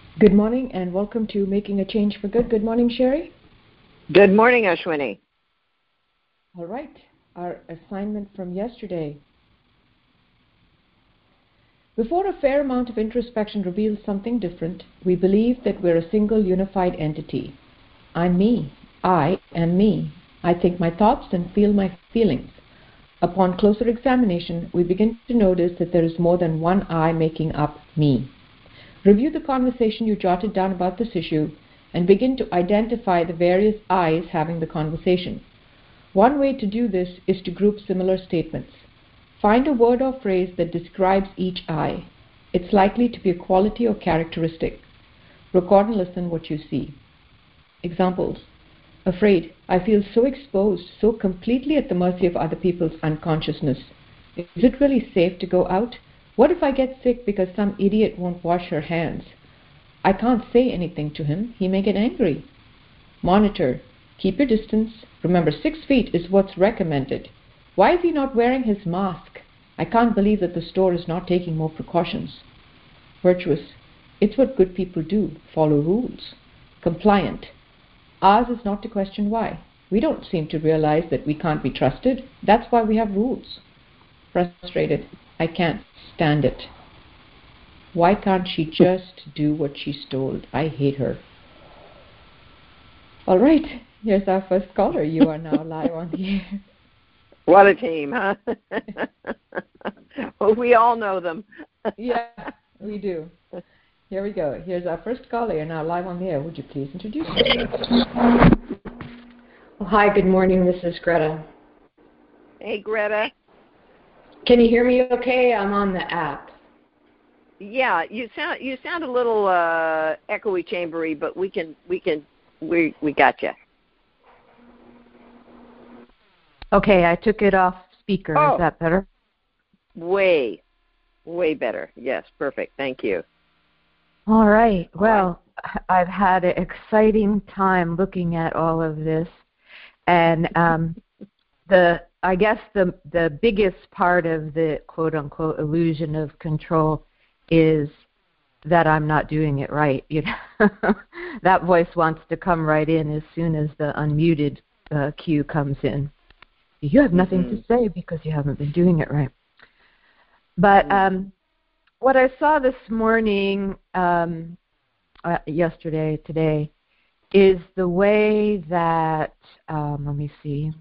Good morning and welcome to Making a Change for Good. Good morning, Sherry. Good morning, Ashwini. All right, our assignment from yesterday. Before a fair amount of introspection reveals something different, we believe that we're a single unified entity. I'm me. I am me. I think my thoughts and feel my feelings. Upon closer examination, we begin to notice that there is more than one I making up me. Review the conversation you jotted down about this issue and begin to identify the various I's having the conversation. One way to do this is to group similar statements. Find a word or phrase that describes each I. It's likely to be a quality or characteristic. Record and listen what you see. Examples. Afraid. I feel so exposed, so completely at the mercy of other people's unconsciousness. Is it really safe to go out? What if I get sick because some idiot won't wash her hands? I can't say anything to him. He may get angry. Monitor. Keep your distance. Remember, 6 feet is what's recommended. Why is he not wearing his mask? I can't believe that the store is not taking more precautions. Virtuous. It's what good people do. Follow rules. Compliant. Ours is not to question why. We don't seem to realize that we can't be trusted. That's why we have rules. Frustrated. I can't stand it. Why can't she just do what she's told? I hate her. All right, here's our first caller. You are now live on the air. What a team, huh? Well, we all know them. Yeah, we do. Here we go. Here's our first caller. You're now live on the air. Would you please introduce yourself? Well, hi, good morning. This is Greta. Hey, Greta. Can you hear me okay? I'm on the app. Yeah, you sound a little echoey, chambery, but we got you. Okay, I took it off speaker. Oh. Is that better? Way better. Yes, perfect. Thank you. All right. Well, I've had an exciting time looking at all of this, and I guess the biggest part of the quote unquote illusion of control is that I'm not doing it right. You know, that voice wants to come right in as soon as the unmuted cue comes in. You have nothing to say because you haven't been doing it right. But what I saw this morning, yesterday, today, is the way that, let me see,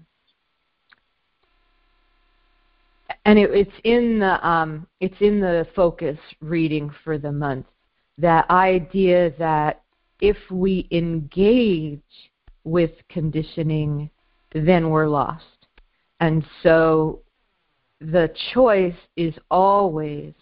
and it's in the focus reading for the month, that idea that if we engage with conditioning, then we're lost. And so the choice is always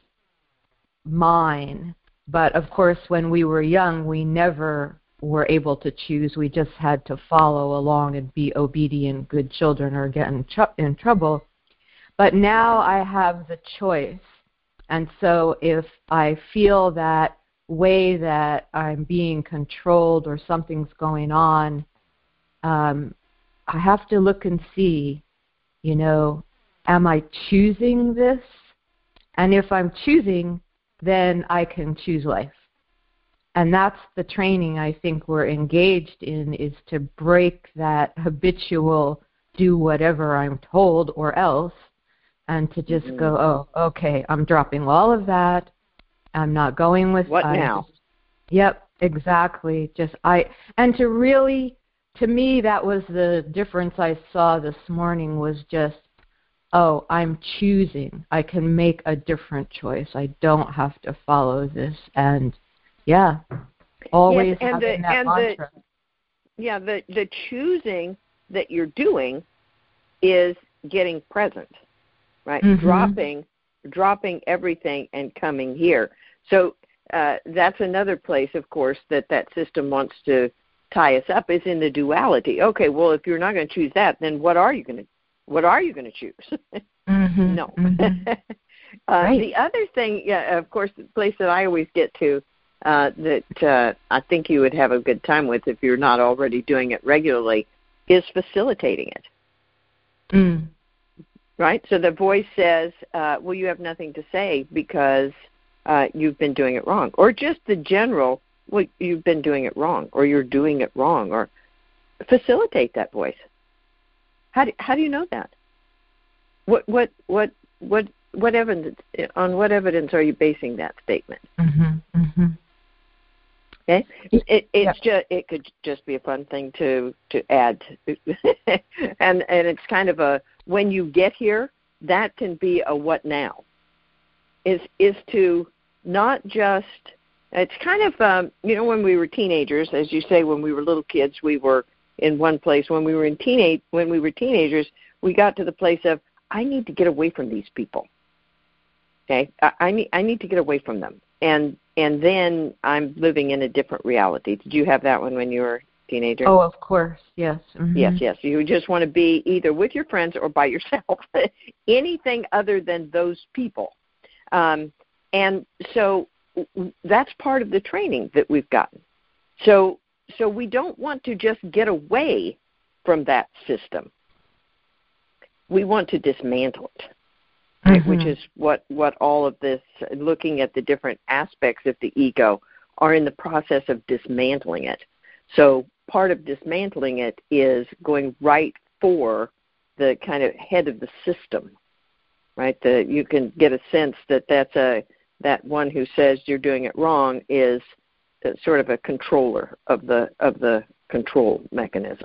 mine. But of course, when we were young, we never were able to choose. We just had to follow along and be obedient, good children, or get in trouble. But now I have the choice. And so if I feel that way that I'm being controlled or something's going on, I have to look and see, you know, am I choosing this? And if I'm choosing, then I can choose life. And that's the training I think we're engaged in, is to break that habitual do whatever I'm told or else, and to just go, oh, okay, I'm dropping all of that. I'm not going with what now? Yep, exactly. And to really, to me, that was the difference I saw this morning, was just, oh, I'm choosing. I can make a different choice. I don't have to follow this. And yeah, always having that mantra. The choosing that you're doing is getting present, right? Dropping everything and coming here. So that's another place, of course, that system wants to tie us up, is in the duality. Okay, well, if you're not going to choose that, then what are you going to choose? No. Right. The other thing, of course, the place that I always get to that I think you would have a good time with if you're not already doing it regularly is facilitating it. Right? So the voice says, well, you have nothing to say because you've been doing it wrong. Or just the general, well, you've been doing it wrong, or you're doing it wrong, or facilitate that voice. How do you know that? What evidence, on what evidence are you basing that statement? Mm-hmm. Mm-hmm. Okay, it could just be a fun thing to add, and it's kind of a, when you get here, that can be a what now. Is to not just, it's kind of when we were teenagers, as you say, when we were little kids, we were in one place. When we were teenagers, we got to the place of, I need to get away from these people. Okay, I need to get away from them, and then I'm living in a different reality. Did you have that one when you were a teenager? Oh, of course, yes. Mm-hmm. Yes. You just want to be either with your friends or by yourself. Anything other than those people. And so that's part of the training that we've gotten. So we don't want to just get away from that system. We want to dismantle it, right? Which is what all of this, looking at the different aspects of the ego, are in the process of dismantling it. So part of dismantling it is going right for the kind of head of the system, right? You can get a sense that one who says you're doing it wrong is sort of a controller of the control mechanism.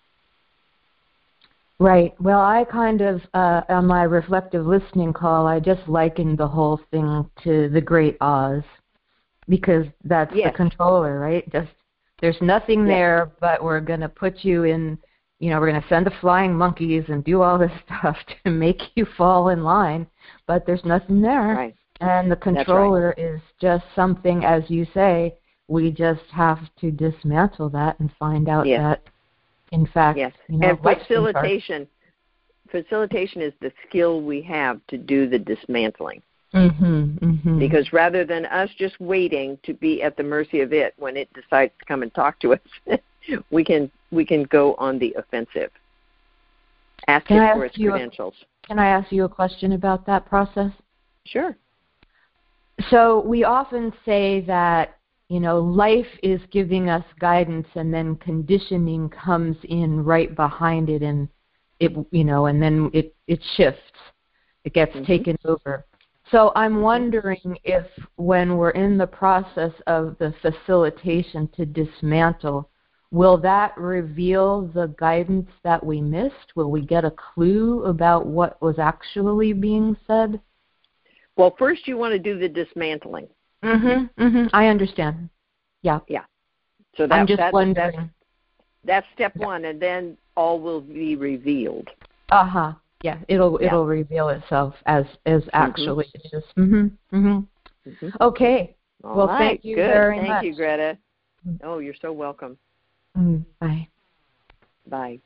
Right. Well, I kind of, on my reflective listening call, I just likened the whole thing to the Great Oz, because that's the controller, right? Just, there's nothing there, but we're going to put you in, we're going to send the flying monkeys and do all this stuff to make you fall in line, but there's nothing there. Right. And the controller is just something, as you say, we just have to dismantle that and find out that, in fact, and facilitation is the skill we have to do the dismantling. Because rather than us just waiting to be at the mercy of it when it decides to come and talk to us, we can go on the offensive. Ask it for its credentials. Can I ask you a question about that process? Sure. So we often say that, life is giving us guidance, and then conditioning comes in right behind it, and it, and then it shifts. It gets taken over. So I'm wondering if, when we're in the process of the facilitation to dismantle, will that reveal the guidance that we missed? Will we get a clue about what was actually being said? Well, first you want to do the dismantling. I understand. Yeah. So I'm just wondering. That's step one, and then all will be revealed. Yeah, it'll reveal itself as actually it is. Okay. All right. Thank you very much. Thank you, Greta. Oh, you're so welcome. Bye. Bye.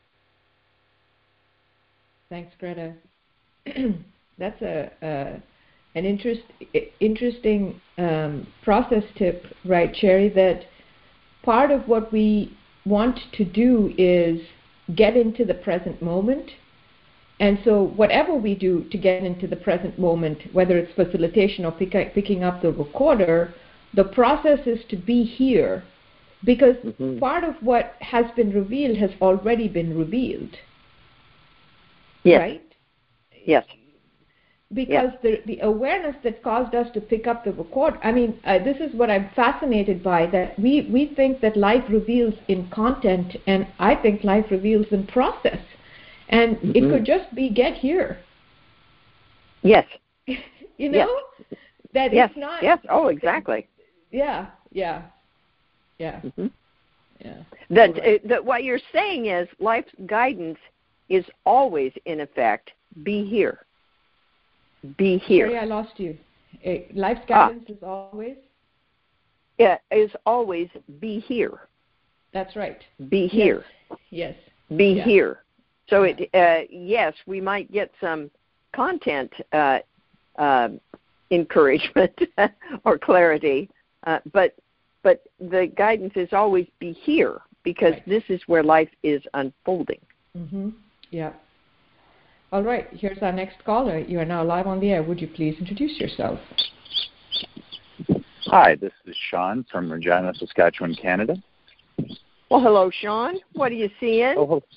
Thanks, Greta. That's an interesting process tip, right, Sherry, that part of what we want to do is get into the present moment. And so whatever we do to get into the present moment, whether it's facilitation or picking up the recorder, the process is to be here, because part of what has been revealed has already been revealed. Yes. Right? Yes. Because the awareness that caused us to pick up the record, this is what I'm fascinated by, that we think that life reveals in content, and I think life reveals in process. And it could just be get here. Yes. That yes. It's not. Yes. Oh, exactly. Yeah. That what you're saying is life's guidance is always, in effect, be here. Be here. Sorry, I lost you. Life's guidance is always? Yeah, is always be here. That's right. Be here. Yes. Be here. So yes, we might get some content encouragement or clarity, but the guidance is always be here, because this is where life is unfolding. Yeah. All right, here's our next caller. You are now live on the air. Would you please introduce yourself? Hi, this is Sean from Regina, Saskatchewan, Canada. Well, hello, Sean. What are you seeing?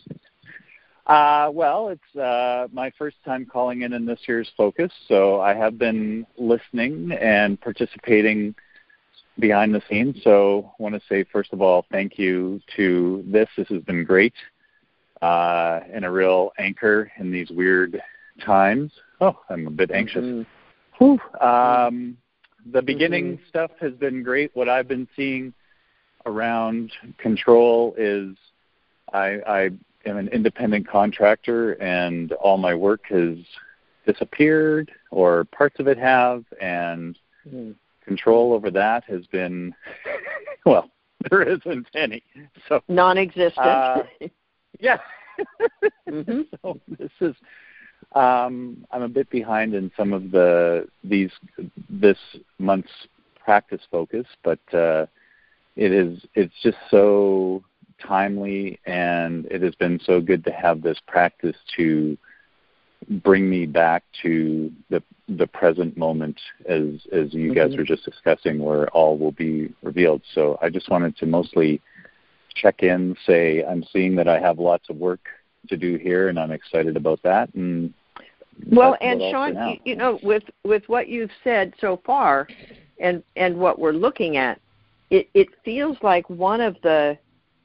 Well, it's my first time calling in this year's Focus, so I have been listening and participating behind the scenes. So I want to say, first of all, thank you to this. This has been great and a real anchor in these weird times. Oh, I'm a bit anxious. Mm-hmm. The beginning stuff has been great. What I've been seeing around control is I am an independent contractor, and all my work has disappeared, or parts of it have, and control over that has been, well, there isn't any. So non-existent. Yeah. So this is, I'm a bit behind in some of this month's practice focus, but it's just so timely, and it has been so good to have this practice to bring me back to the present moment, as you guys were just discussing, where all will be revealed. So I just wanted to mostly check in, say I'm seeing that I have lots of work to do here, and I'm excited about that. And well, and Sean, you know, with what you've said so far, and what we're looking at, it feels like one of the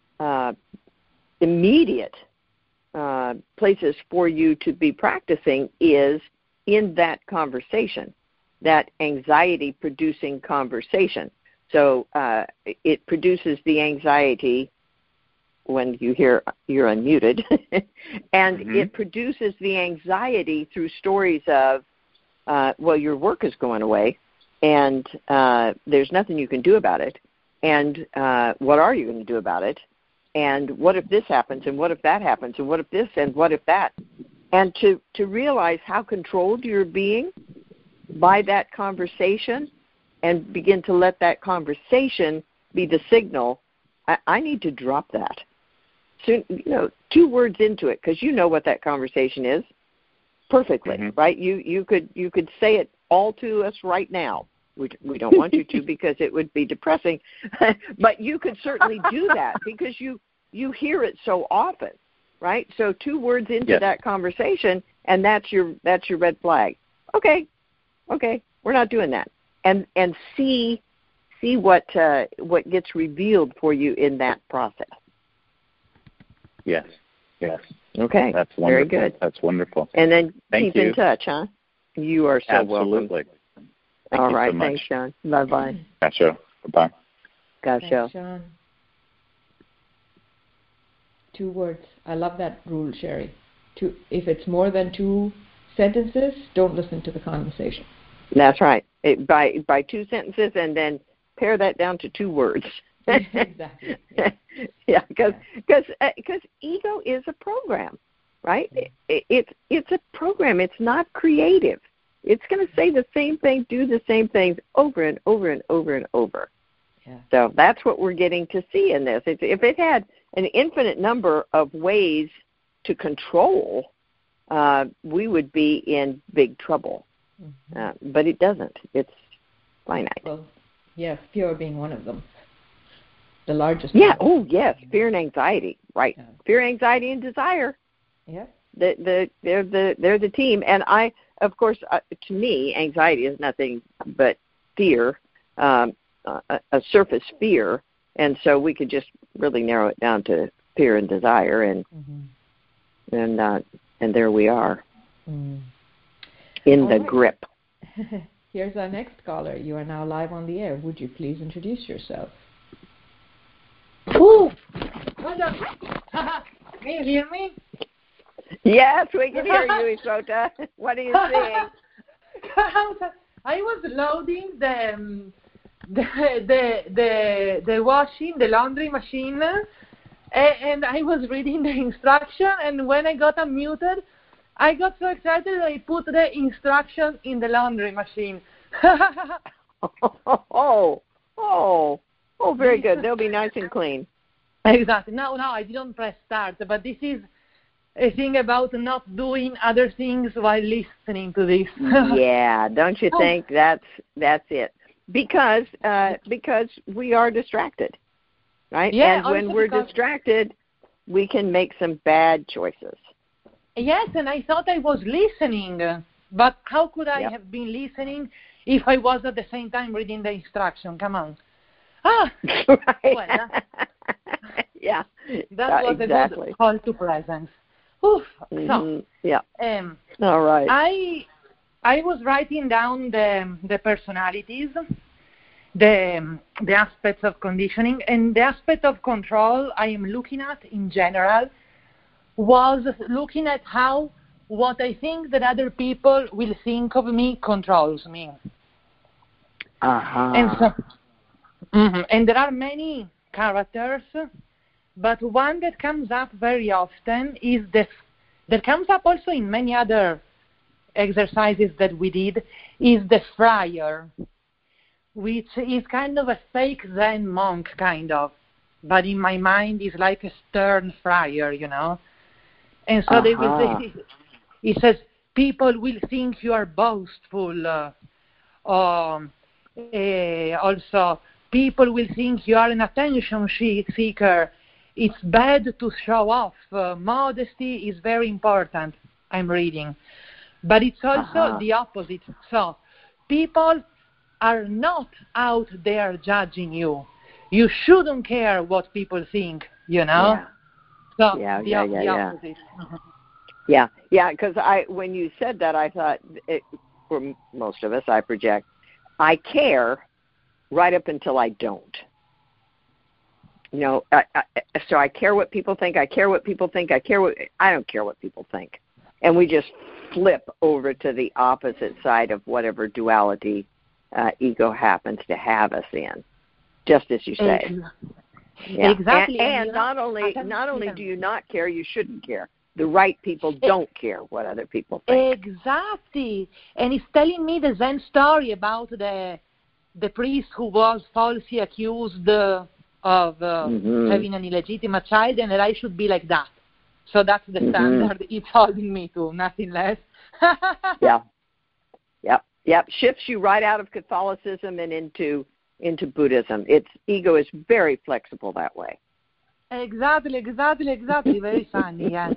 immediate places for you to be practicing is in that conversation, that anxiety-producing conversation. So it produces the anxiety when you hear you're unmuted, and it produces the anxiety through stories of, well, your work is going away, and there's nothing you can do about it, and what are you going to do about it, and what if this happens, and what if that happens, and what if this, and what if that, and to realize how controlled you're being by that conversation, and begin to let that conversation be the signal, I need to drop that. So, 2 words into it, because you know what that conversation is perfectly, right? You could say it all to us right now. We don't want you to, because it would be depressing, but you could certainly do that because you hear it so often, right? So 2 words into that conversation, and that's your red flag. Okay, we're not doing that, and see what gets revealed for you in that process. Yes. Okay. That's wonderful. Very good. That's wonderful. And then keep in touch, huh? You are so Absolutely. welcome. Thank All you right. so much. Thanks, Sean. Bye-bye. Gotcha. Bye-bye. Gotcha. Thanks, Sean. 2 words. I love that rule, Sherry. If it's more than 2 sentences, don't listen to the conversation. That's right. By 2 sentences, and then pare that down to 2 words. Exactly. Yeah, because ego is a program, right? It's a program. It's not creative. It's going to say the same thing, do the same things over and over and over and over. Yeah. So that's what we're getting to see in this. If it had an infinite number of ways to control, we would be in big trouble. But it doesn't. It's finite. Well, yes, fear being one of them. The largest. Yeah. Oh, yes. Fear and anxiety. Right. Yeah. Fear, anxiety, and desire. Yeah. They're the team. And I, of course, to me, anxiety is nothing but fear, a surface fear, and so we could just really narrow it down to fear and desire, and there we are in the grip. Here's our next caller. You are now live on the air. Would you please introduce yourself? Ooh. Can you hear me? Yes, we can hear you, Isota. What are you saying? I was loading the washing, the laundry machine, and I was reading the instruction, and when I got unmuted, I got so excited that I put the instruction in the laundry machine. Oh, very good. They'll be nice and clean. Exactly. No, I didn't press start, but this is a thing about not doing other things while listening to this. Yeah, don't you think that's it? because we are distracted, right? Yeah, and when we're distracted, we can make some bad choices. Yes, and I thought I was listening, but how could I have been listening if I was at the same time reading the instruction? Come on. Right. Well, yeah. That was exactly. a good call to presence. Oof. So, yeah. All right. I was writing down the personalities, the aspects of conditioning, and the aspect of control I am looking at in general was looking at how what I think that other people will think of me controls me. And so, and there are many characters, but one that comes up very often is that comes up also in many other exercises that we did, is the friar, which is kind of a fake Zen monk, kind of, but in my mind is like a stern friar, you know. And so they will say, he says, people will think you are boastful. Also, people will think you are an attention seeker. It's bad to show off. Modesty is very important, I'm reading. But it's also the opposite. So people are not out there judging you. You shouldn't care what people think, you know? So the opposite. Yeah, because when you said that, I thought, for most of us, I project, I care right up until I don't. You know, so I care what people think. I care what people think. I don't care what people think, and we just flip over to the opposite side of whatever duality ego happens to have us in, just as you say. Yeah. Exactly. And not only do you not care, you shouldn't care. The right people don't care what other people think. Exactly. And he's telling me the Zen story about the priest who was falsely accused of having an illegitimate child, and that I should be like that. So that's the standard it's holding me to, nothing less. Yep. Shifts you right out of Catholicism and into Buddhism. Ego is very flexible that way. Exactly. Very funny, yes.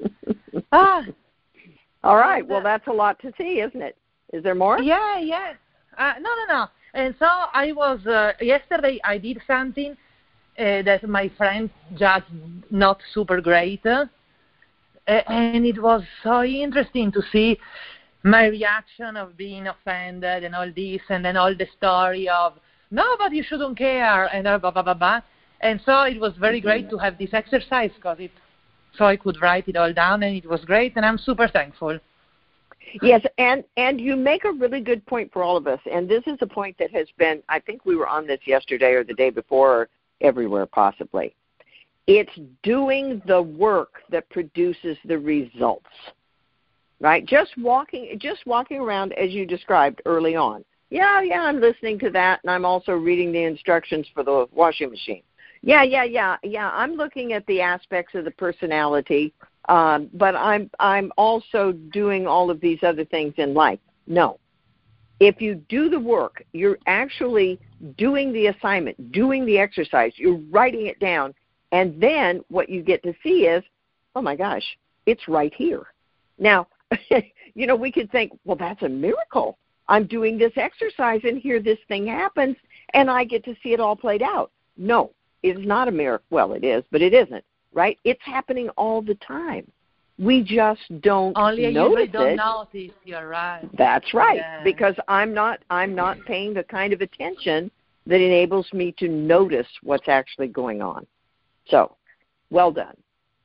All right. Well, that's a lot to see, isn't it? Is there more? Yeah. No. And so I was, yesterday I did something that my friend judged not super great. And it was so interesting to see my reaction of being offended and all this, and then all the story of, no, but you shouldn't care, and blah, blah, blah, blah. And so it was very great to have this exercise, so I could write it all down, and it was great, and I'm super thankful. Yes, and you make a really good point for all of us, and this is a point that has been, I think we were on this yesterday or the day before, or everywhere possibly. It's doing the work that produces the results, right? Just walking around as you described early on. Yeah, I'm listening to that, and I'm also reading the instructions for the washing machine. Yeah, I'm looking at the aspects of the personality, but I'm also doing all of these other things in life. No. If you do the work, you're actually doing the assignment, doing the exercise, you're writing it down, and then what you get to see is, oh my gosh, it's right here. Now, we could think, well, that's a miracle. I'm doing this exercise, and here this thing happens, and I get to see it all played out. No, it is not a miracle. Well, it is, but it isn't, right? It's happening all the time. We just don't Only notice don't it. Notice, you're right. That's right, yeah. Because I'm not paying the kind of attention that enables me to notice what's actually going on. So, well done.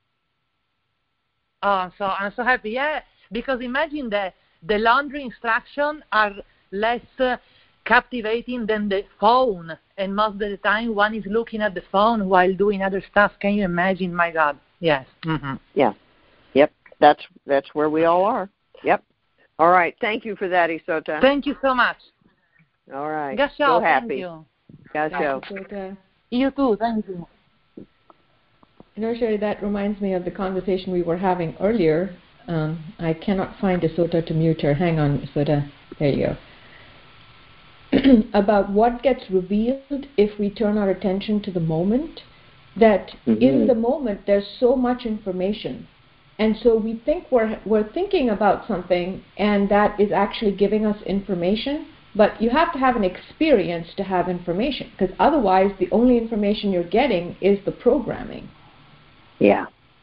Oh, so I'm so happy. Yeah, because imagine that the laundry instructions are less captivating than the phone, and most of the time one is looking at the phone while doing other stuff. Can you imagine? My God, yes. Mm-hmm. Yeah, yep. That's where we all are. Yep. All right. Thank you for that, Isota. Thank you so much. All right. Gasho, so happy. Thank you. Gasho. You too. Thank you. Sherry, that reminds me of the conversation we were having earlier. I cannot find Isota to mute her. Hang on, Isota. There you go. about what gets revealed if we turn our attention to the moment, that in the moment there's so much information. And so we think we're thinking about something, and that is actually giving us information. But you have to have an experience to have information, because otherwise the only information you're getting is the programming. Yeah.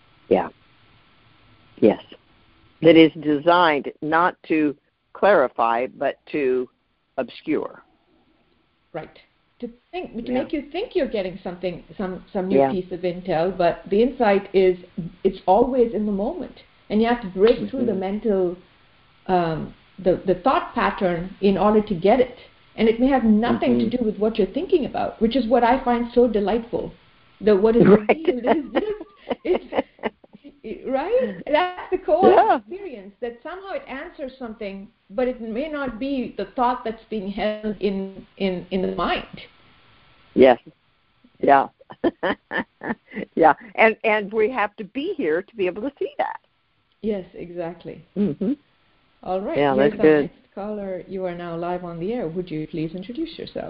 Yes. That is designed not to clarify, but to obscure. Right. To make you think you're getting something, some new piece of intel, but the insight is it's always in the moment, and you have to break through the mental, the thought pattern in order to get it, and it may have nothing to do with what you're thinking about, which is what I find so delightful. What is revealed is right. That's the core experience, that somehow it answers something, but it may not be the thought that's being held in the mind. Yes. Yeah. Yeah. And we have to be here to be able to see that. Yes, exactly. All right. Yeah, here's that's good. Next caller. You are now live on the air. Would you please introduce yourself?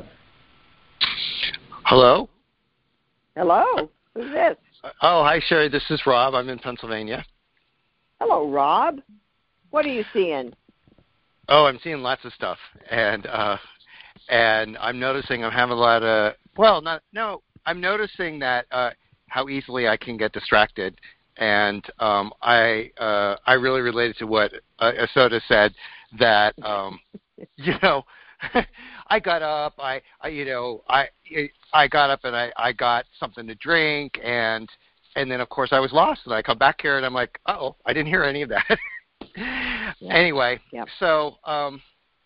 Hello. Hello. Who's this? Oh, hi, Sherry. This is Rob. I'm in Pennsylvania. Hello, Rob. What are you seeing? Oh, I'm seeing lots of stuff, and I'm noticing I'm having a lot of. I'm noticing that how easily I can get distracted, and I really related to what Asoda said, that I got up, I got up and I got something to drink, and then of course I was lost, and I come back here and I'm like, I didn't hear any of that. Anyway, so I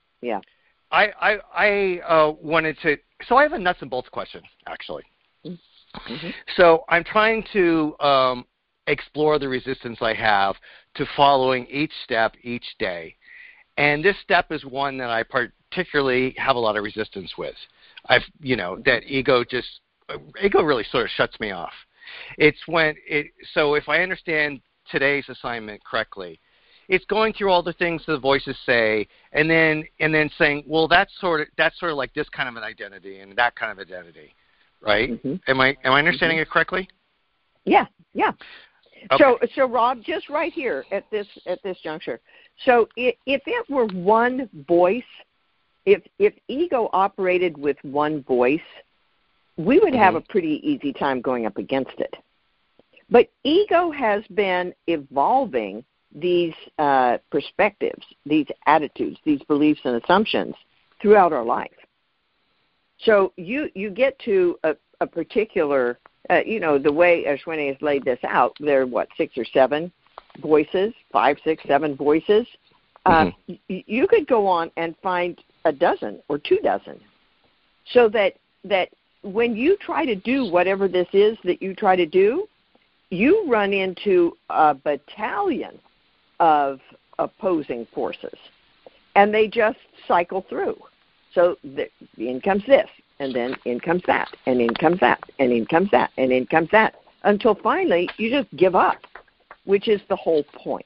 wanted to. So I have a nuts and bolts question, actually. So I'm trying to explore the resistance I have to following each step each day, and this step is one that I particularly have a lot of resistance with. That ego really sort of shuts me off. So if I understand today's assignment correctly, it's going through all the things the voices say, and then saying, well, that's sort of like this kind of an identity and that kind of identity, right? Am I understanding it correctly? Yeah. Okay. So Rob, just right here at this juncture. So if it were one voice, if ego operated with one voice, we would have a pretty easy time going up against it. But ego has been evolving these perspectives, these attitudes, these beliefs and assumptions throughout our life. So you get to a particular, the way Ashwini has laid this out, there are, 6 or 7 voices, 5, 6, 7 voices. You could go on and find a dozen or 2 dozen. So that when you try to do whatever this is that you try to do, you run into a battalion of opposing forces, and they just cycle through. So in comes this, and then in comes that, and in comes that, and in comes that, and in comes that, until finally you just give up, which is the whole point.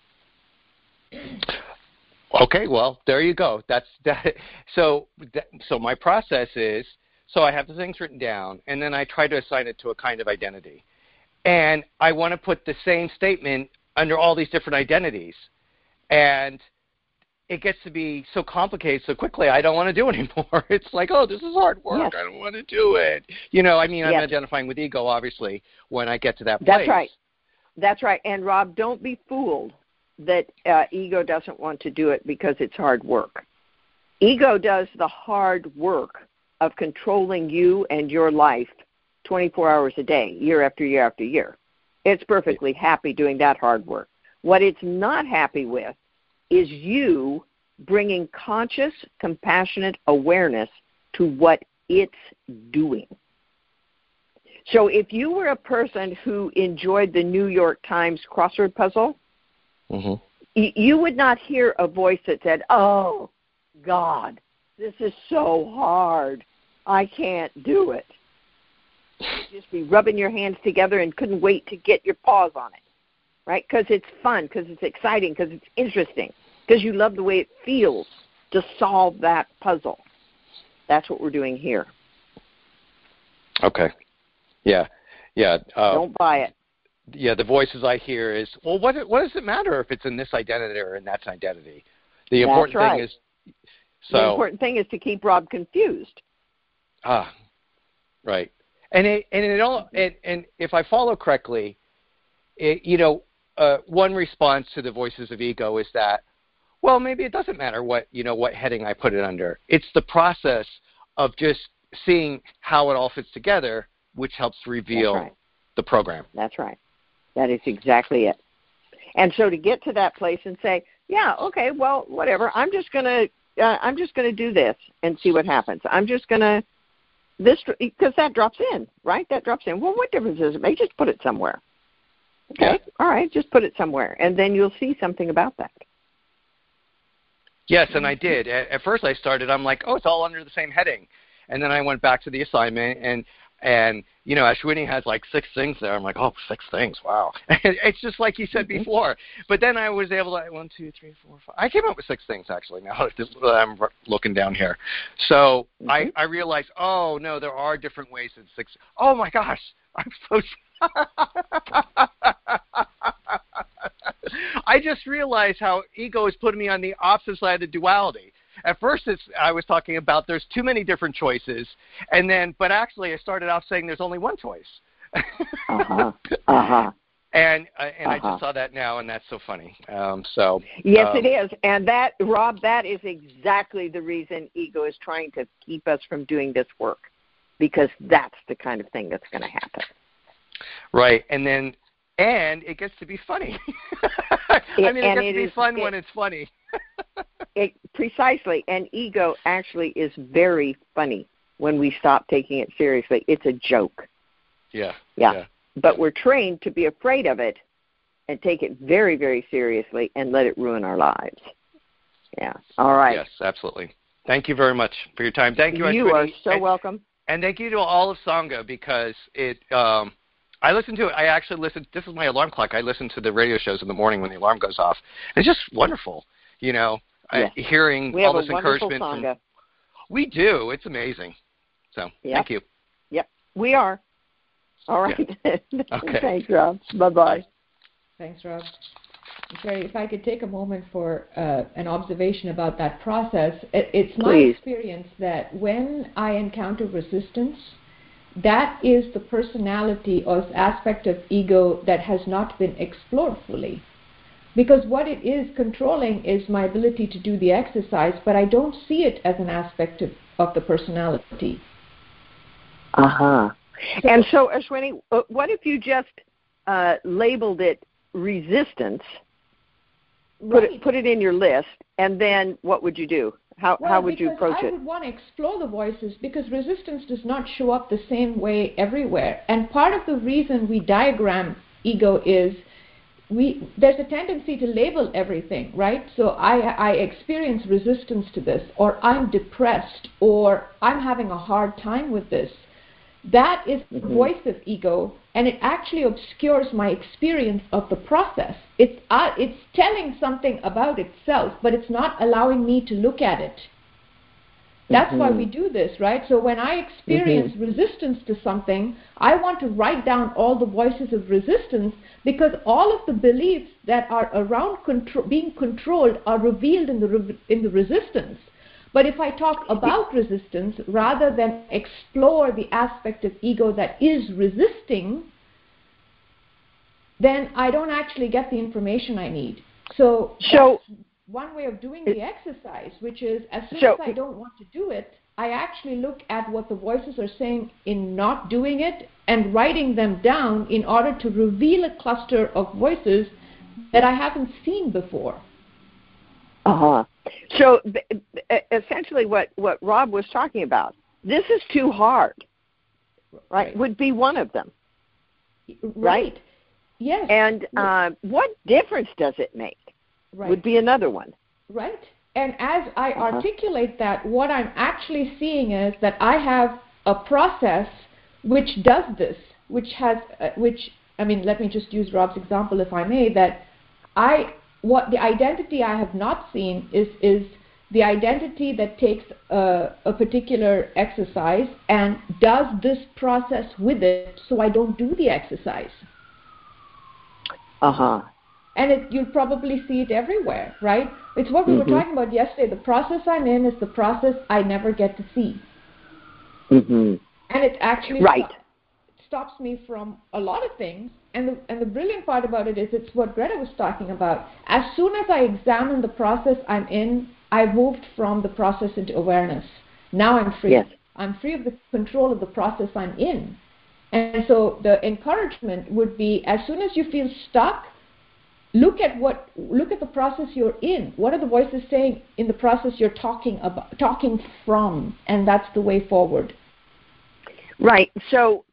Okay, well, there you go. That's that. So my process is, so I have the things written down, and then I try to assign it to a kind of identity. And I want to put the same statement under all these different identities. And it gets to be so complicated so quickly, I don't want to do it anymore. It's like, this is hard work. Yes. I don't want to do it. I'm identifying with ego, obviously, when I get to that place. That's right. And, Rob, don't be fooled that ego doesn't want to do it because it's hard work. Ego does the hard work of controlling you and your life 24 hours a day, year after year after year. It's perfectly happy doing that hard work. What it's not happy with is you bringing conscious, compassionate awareness to what it's doing. So if you were a person who enjoyed the New York Times crossword puzzle, you would not hear a voice that said, oh, God, this is so hard. I can't do it. You'd just be rubbing your hands together and couldn't wait to get your paws on it, right? Because it's fun, because it's exciting, because it's interesting, because you love the way it feels to solve that puzzle. That's what we're doing here. Okay. Yeah. Yeah. Don't buy it. Yeah, the voices I hear is, well, what does it matter if it's in this identity or in that identity? The important thing is, the important thing is to keep Rob confused. Right. And if I follow correctly, one response to the voices of ego is that, well, maybe it doesn't matter what heading I put it under. It's the process of just seeing how it all fits together, which helps reveal the program. That's right. That is exactly it. And so to get to that place and say, yeah, okay, well, whatever. I'm just gonna do this and see what happens. I'm just gonna because that drops in, right? That drops in. Well, what difference does it make? Just put it somewhere. Okay. Yeah. All right. Just put it somewhere, and then you'll see something about that. Yes, and I did. At first, I started. I'm like, oh, it's all under the same heading, and then I went back to the assignment and Ashwini has like 6 things there. I'm like, oh, 6 things, wow. It's just like you said before. But then I was able to 1, 2, 3, 4, 5. I came up with 6 things actually. Now I'm looking down here, so I realized, oh no, there are different ways than 6. Oh my gosh, I'm so. I just realized how ego is putting me on the opposite side of the duality. At first, I was talking about there's too many different choices, but actually, I started off saying there's only one choice. And I just saw that now, and that's so funny. Yes, it is, and that, Rob, that is exactly the reason ego is trying to keep us from doing this work, because that's the kind of thing that's going to happen. Right, and it gets to be funny. It gets to be fun when it's funny. Precisely, and ego actually is very funny when we stop taking it seriously. It's a joke. Yeah. But we're trained to be afraid of it and take it very, very seriously and let it ruin our lives. Yeah. All right. Yes, absolutely. Thank you very much for your time. Thank you, Ashwini. You are so welcome. And thank you to all of Sangha, because I listen to it. I actually listen. This is my alarm clock. I listen to the radio shows in the morning when the alarm goes off. It's just wonderful, hearing all this encouragement. Sangha. We do. It's amazing. So thank you. Yep, we are. All right. Yeah. Okay. Thanks, Rob. Bye-bye. Thanks, Rob. Sherry, if I could take a moment for an observation about that process. It's my experience that when I encounter resistance, that is the personality or aspect of ego that has not been explored fully. Because what it is controlling is my ability to do the exercise, but I don't see it as an aspect of the personality. And so, Ashwini, what if you just labeled it resistance, put it in your list, and then what would you do? How would you approach it? I would want to explore the voices, because resistance does not show up the same way everywhere. And part of the reason we diagram ego is there's a tendency to label everything, right? So I experience resistance to this, or I'm depressed, or I'm having a hard time with this. That is the voice of ego, and it actually obscures my experience of the process. It's telling something about itself, but it's not allowing me to look at it. That's why we do this, right? So when I experience resistance to something, I want to write down all the voices of resistance, because all of the beliefs that are around being controlled are revealed in the resistance. But if I talk about resistance rather than explore the aspect of ego that is resisting, then I don't actually get the information I need. So that's one way of doing the exercise, which is as soon as I don't want to do it, I actually look at what the voices are saying in not doing it and writing them down in order to reveal a cluster of voices that I haven't seen before. So essentially what Rob was talking about, this is too hard, right? Would be one of them. Right? Yes. And what difference does it make? Would be another one. Right. And as I articulate that, what I'm actually seeing is that I have a process which does this, let me just use Rob's example, if I may, that what the identity I have not seen is the identity that takes a particular exercise and does this process with it so I don't do the exercise. And you'll probably see it everywhere, right? It's what we were talking about yesterday. The process I'm in is the process I never get to see. And it actually stops me from a lot of things. And the brilliant part about it is it's what Greta was talking about. As soon as I examine the process I'm in, I moved from the process into awareness. Now I'm free. Yes. I'm free of the control of the process I'm in. And so the encouragement would be, as soon as you feel stuck, look at the process you're in. What are the voices saying in the process you're talking from? And that's the way forward. Right. So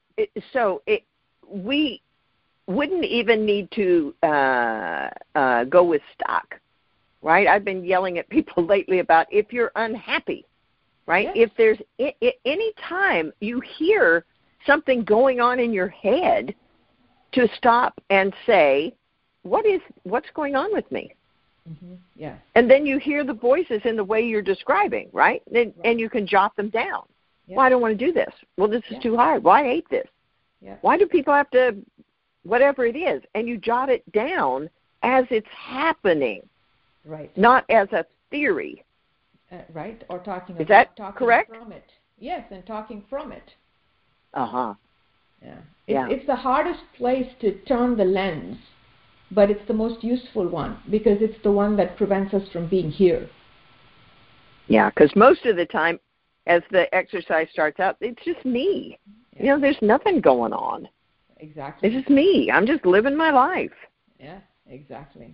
we wouldn't even need to go with stock, right? I've been yelling at people lately about if you're unhappy, right? Yes. If there's any time you hear something going on in your head, to stop and say, what's going on with me? Yeah. And then you hear the voices in the way you're describing, right? And you can jot them down. Yeah. Well, I don't want to do this. Well, this is too hard. Well, I hate this. Yeah. Why do people have to, whatever it is, and you jot it down as it's happening, right? Not as a theory, right? Or talking. Is that talking correct? From it. Yes, and talking from it. Yeah. It's the hardest place to turn the lens, but it's the most useful one because it's the one that prevents us from being here. Yeah, because most of the time, as the exercise starts out, it's just me. Yeah. There's nothing going on. Exactly. It's just me. I'm just living my life. Yeah, exactly.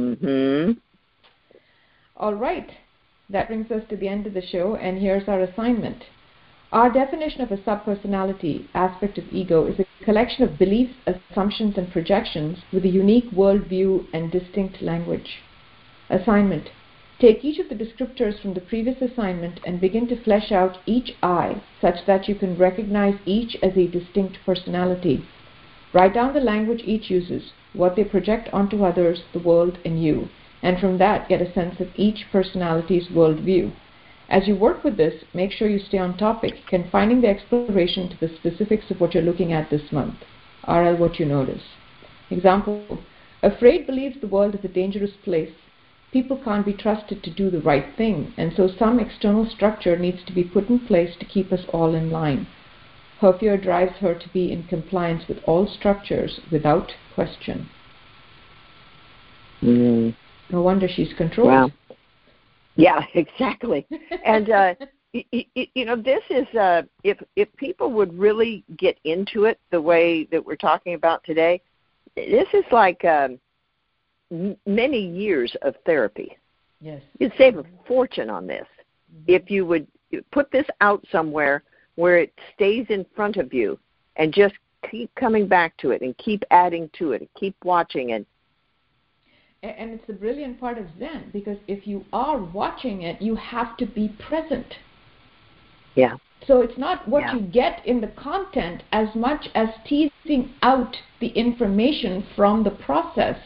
All right. That brings us to the end of the show, and here's our assignment. Our definition of a subpersonality aspect of ego is a collection of beliefs, assumptions, and projections with a unique worldview and distinct language. Assignment. Take each of the descriptors from the previous assignment and begin to flesh out each I such that you can recognize each as a distinct personality. Write down the language each uses, what they project onto others, the world, and you, and from that get a sense of each personality's worldview. As you work with this, make sure you stay on topic, confining the exploration to the specifics of what you're looking at this month. RL, what you notice. Example, afraid believes the world is a dangerous place. People can't be trusted to do the right thing, and so some external structure needs to be put in place to keep us all in line. Her fear drives her to be in compliance with all structures without question. No wonder she's controlled. Wow. Yeah, exactly. And this is if people would really get into it the way that we're talking about today, this is like many years of therapy. Yes, you'd save a fortune on this if you would put this out somewhere where it stays in front of you, and just keep coming back to it and keep adding to it and keep watching it. And it's the brilliant part of Zen, because if you are watching it, you have to be present. Yeah. So it's not what you get in the content as much as teasing out the information from the process.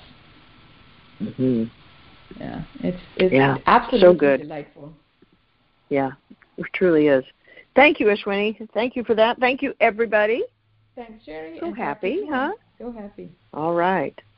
Yeah, it's absolutely so good. Delightful. Yeah, it truly is. Thank you, Ashwini. Thank you for that. Thank you, everybody. Thanks, Sherry. So happy, huh? So happy. All right.